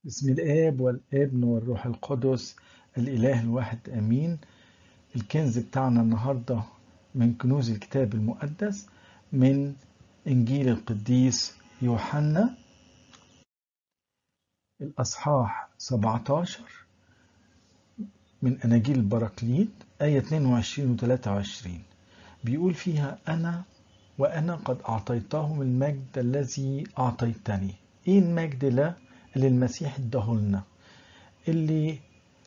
بسم الآب والابن والروح القدس الإله الواحد آمين. الكنز بتاعنا النهاردة من كنوز الكتاب المقدس من إنجيل القديس يوحنا الأصحاح 17 من أناجيل البراكليت آية 22 و 23. بيقول فيها وأنا قد أعطيتهم المجد الذي أعطيتني. إيه المجد ده اللي المسيح اداهولنا، اللي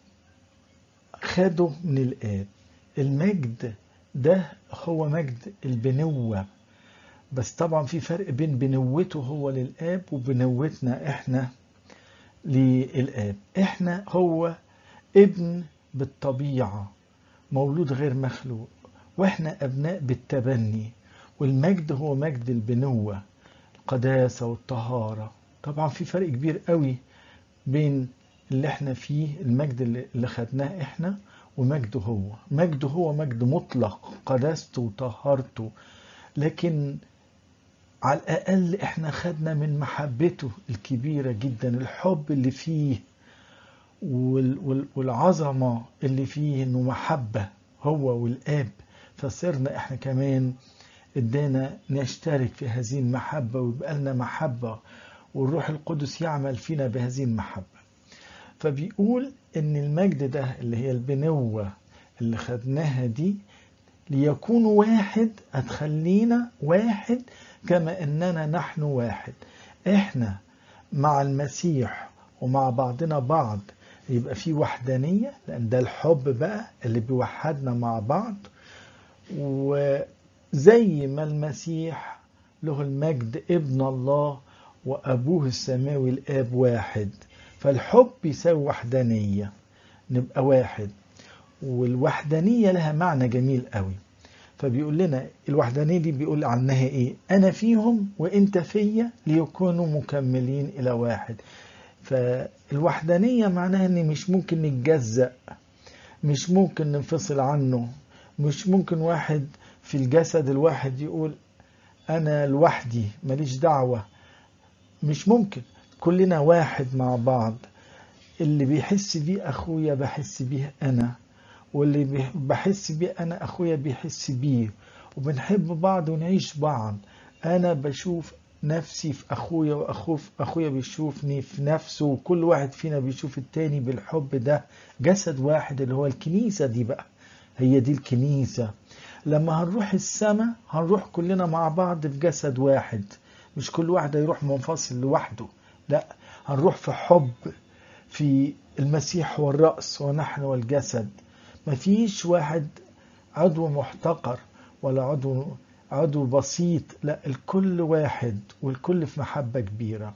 خده من الآب؟ المجد ده هو مجد البنوة، بس طبعا في فرق بين بنوته هو للآب وبنوتنا احنا للآب. احنا هو ابن بالطبيعة، مولود غير مخلوق، واحنا أبناء بالتبني. والمجد هو مجد البنوة، القداسة والطهارة. طبعا في فرق كبير قوي بين اللي احنا فيه، المجد اللي خدناه احنا، ومجده هو. مجده هو مجد مطلق، قداسته وطهارته، لكن على الأقل احنا خدنا من محبته الكبيرة جدا، الحب اللي فيه والعظمة اللي فيه، انه محبة هو والآب. فصرنا احنا كمان ادانا نشترك في هذه المحبة، ويبقى لنا محبة، والروح القدس يعمل فينا بهذه المحبة. فبيقول ان المجد ده اللي هي البنوة اللي خدناها دي ليكونوا واحد، هتخلينا واحد كما اننا نحن واحد. احنا مع المسيح ومع بعضنا بعض يبقى في وحدانية، لان ده الحب بقى اللي بيوحدنا مع بعض. وزي ما المسيح له المجد ابن الله وأبوه السماوي الآب واحد، فالحب يساوي وحدانية، نبقى واحد. والوحدانية لها معنى جميل قوي. فبيقول لنا الوحدانية دي بيقول عنها ايه؟ أنا فيهم وإنت فيا ليكونوا مكملين إلى واحد. فالوحدانية معناها إن مش ممكن نتجزأ، مش ممكن ننفصل عنه، مش ممكن واحد في الجسد الواحد يقول أنا لوحدي ماليش دعوة. مش ممكن، كلنا واحد مع بعض. اللي بيحس بيه أخويا بحس بيه أنا، واللي بحس بيه أنا أخويا بيحس بيه، وبنحب بعض ونعيش بعض. أنا بشوف نفسي في أخويا، وأخويا بيشوفني في نفسه، وكل واحد فينا بيشوف التاني بالحب. ده جسد واحد اللي هو الكنيسة دي بقى، هي دي الكنيسة. لما هنروح السماء هنروح كلنا مع بعض في جسد واحد، مش كل واحد يروح منفصل لوحده، لا، هنروح في حب، في المسيح هو الرأس ونحن والجسد. مفيش واحد عضو محتقر ولا عضو بسيط، لا، الكل واحد والكل في محبة كبيرة.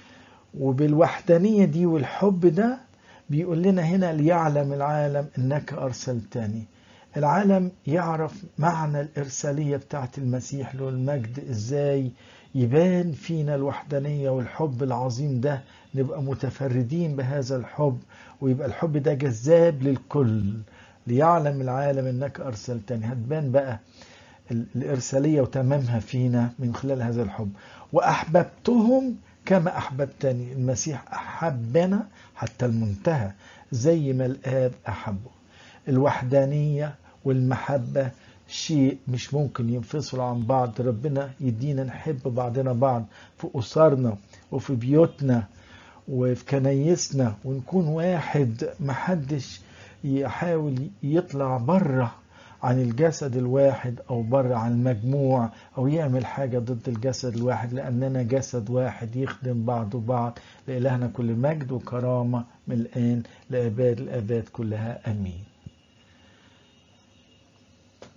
وبالوحدانية دي والحب ده بيقول لنا هنا ليعلم العالم انك ارسلتني. العالم يعرف معنى الارسالية بتاعت المسيح له المجد ازاي، يبان فينا الوحدانية والحب العظيم ده، نبقى متفردين بهذا الحب، ويبقى الحب ده جذاب للكل. ليعلم العالم انك ارسلتني، هتبان بقى الارسالية وتمامها فينا من خلال هذا الحب. واحببتهم كما أحببتني. المسيح أحبنا حتى المنتهى زي ما الآب أحبه. الوحدانية والمحبة شيء مش ممكن ينفصلوا عن بعض. ربنا يدينا نحب بعضنا بعض في أسرنا وفي بيوتنا وفي كنايسنا، ونكون واحد. محدش يحاول يطلع بره عن الجسد الواحد أو بره عن المجموع، أو يعمل حاجة ضد الجسد الواحد، لأننا جسد واحد يخدم بعض بعض. لإلهنا كل مجد وكرامة من الآن لأباد الآباد كلها، أمين.